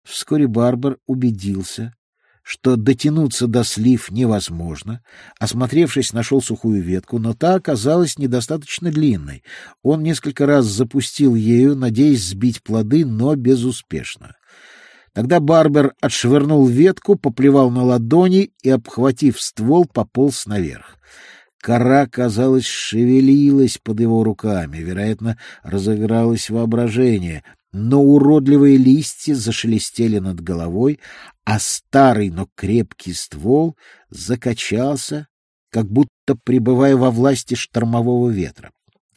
Вскоре Барбер убедился, что дотянуться до слив невозможно. Осмотревшись, нашел сухую ветку, но та оказалась недостаточно длинной. Он несколько раз запустил ею, надеясь сбить плоды, но безуспешно. Тогда Барбер отшвырнул ветку, поплевал на ладони и, обхватив ствол, пополз наверх. Кора, казалось, шевелилась под его руками, вероятно, разыгралось воображение, но уродливые листья зашелестели над головой, а старый, но крепкий ствол закачался, как будто пребывая во власти штормового ветра.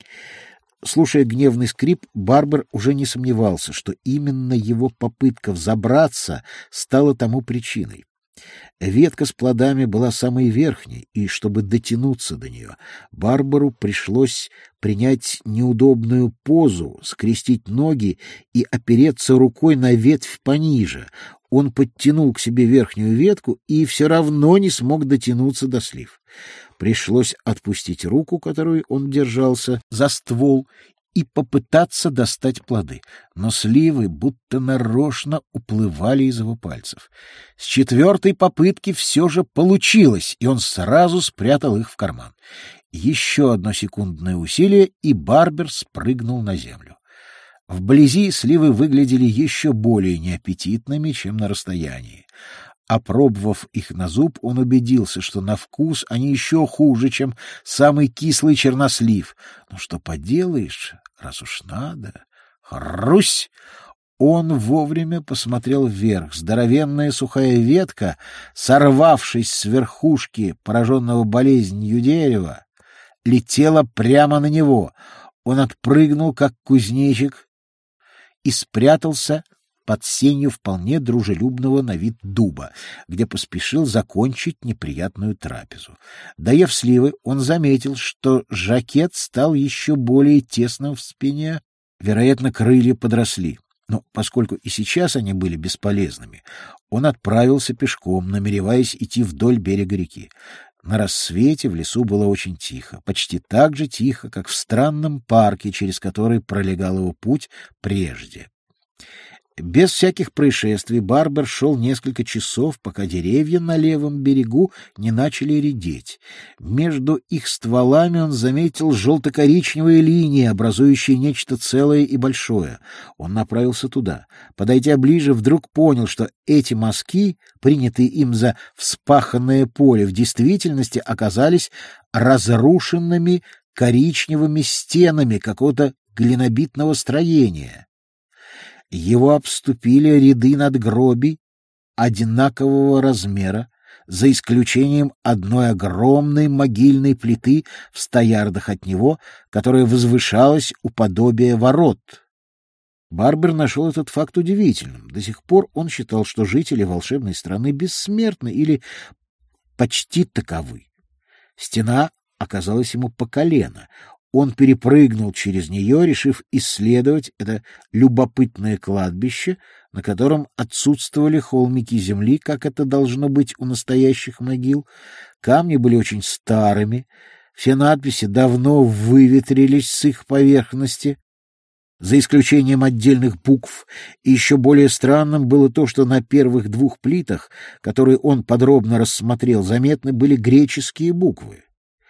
Слушая гневный скрип, Барбер уже не сомневался, что именно его попытка взобраться стала тому причиной. Ветка с плодами была самой верхней, и чтобы дотянуться до нее, Барберу пришлось принять неудобную позу, скрестить ноги и опереться рукой на ветвь пониже. Он подтянул к себе верхнюю ветку и все равно не смог дотянуться до слив. Пришлось отпустить руку, которую он держался за ствол, и попытаться достать плоды, но сливы будто нарочно уплывали из его пальцев. С четвертой попытки все же получилось, и он сразу спрятал их в карман. Еще одно секундное усилие, и Барбер спрыгнул на землю. Вблизи сливы выглядели еще более неаппетитными, чем на расстоянии. Опробовав их на зуб, он убедился, что на вкус они еще хуже, чем самый кислый чернослив. Ну что поделаешь, раз уж надо. Хрусь! Он вовремя посмотрел вверх. Здоровенная сухая ветка, сорвавшись с верхушки пораженного болезнью дерева, летела прямо на него. Он отпрыгнул, как кузнечик, и спрятался под сенью вполне дружелюбного на вид дуба, где поспешил закончить неприятную трапезу. Доев сливы, он заметил, что жакет стал еще более тесным в спине. Вероятно, крылья подросли. Но поскольку и сейчас они были бесполезными, он отправился пешком, намереваясь идти вдоль берега реки. На рассвете в лесу было очень тихо, почти так же тихо, как в странном парке, через который пролегал его путь прежде. Без всяких происшествий Барбер шел несколько часов, пока деревья на левом берегу не начали редеть. Между их стволами он заметил желто-коричневые линии, образующие нечто целое и большое. Он направился туда. Подойдя ближе, вдруг понял, что эти мазки, принятые им за вспаханное поле, в действительности оказались разрушенными коричневыми стенами какого-то глинобитного строения. Его обступили ряды надгробий одинакового размера, за исключением одной огромной могильной плиты в 100 ярдах от него, которая возвышалась у подобия ворот. Барбер нашел этот факт удивительным. До сих пор он считал, что жители волшебной страны бессмертны или почти таковы. Стена оказалась ему по колено. Он перепрыгнул через нее, решив исследовать это любопытное кладбище, на котором отсутствовали холмики земли, как это должно быть у настоящих могил. Камни были очень старыми, все надписи давно выветрились с их поверхности, за исключением отдельных букв, и еще более странным было то, что на первых 2 плитах, которые он подробно рассмотрел, заметны были греческие буквы.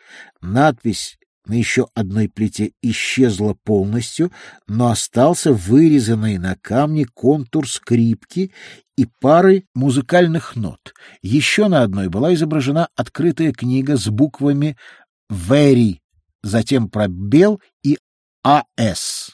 Надпись на еще одной плите исчезла полностью, но остался вырезанный на камне контур скрипки и пары музыкальных нот. Еще на одной была изображена открытая книга с буквами «Very», затем пробел и «АС».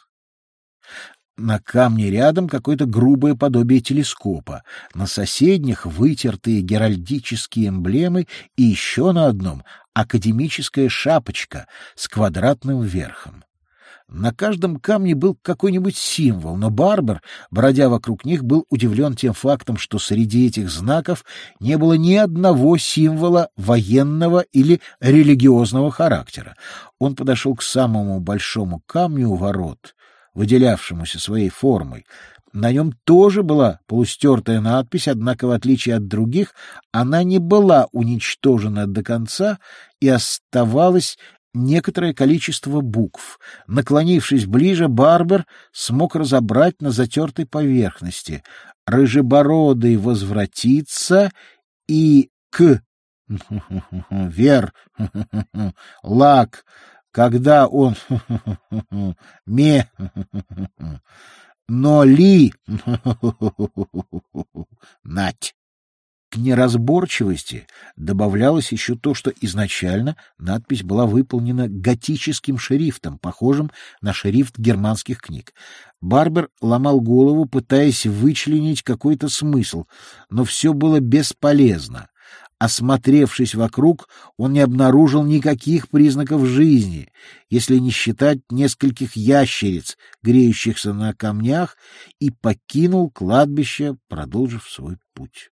На камне рядом какое-то грубое подобие телескопа, на соседних вытертые геральдические эмблемы и еще на одном академическая шапочка с квадратным верхом. На каждом камне был какой-нибудь символ, но Барбер, бродя вокруг них, был удивлен тем фактом, что среди этих знаков не было ни одного символа военного или религиозного характера. Он подошел к самому большому камню у ворот, выделявшемуся своей формой. На нем тоже была полустертая надпись, однако, в отличие от других, она не была уничтожена до конца, и оставалось некоторое количество букв. Наклонившись ближе, Барбер смог разобрать на затертой поверхности рыжебородый возвратится и к вер лак, когда он ме но ли нать. К неразборчивости добавлялось еще то, что изначально надпись была выполнена готическим шрифтом, похожим на шрифт германских книг. Барбер ломал голову, пытаясь вычленить какой-то смысл, но все было бесполезно. Осмотревшись вокруг, он не обнаружил никаких признаков жизни, если не считать нескольких ящериц, греющихся на камнях, и покинул кладбище, продолжив свой путь.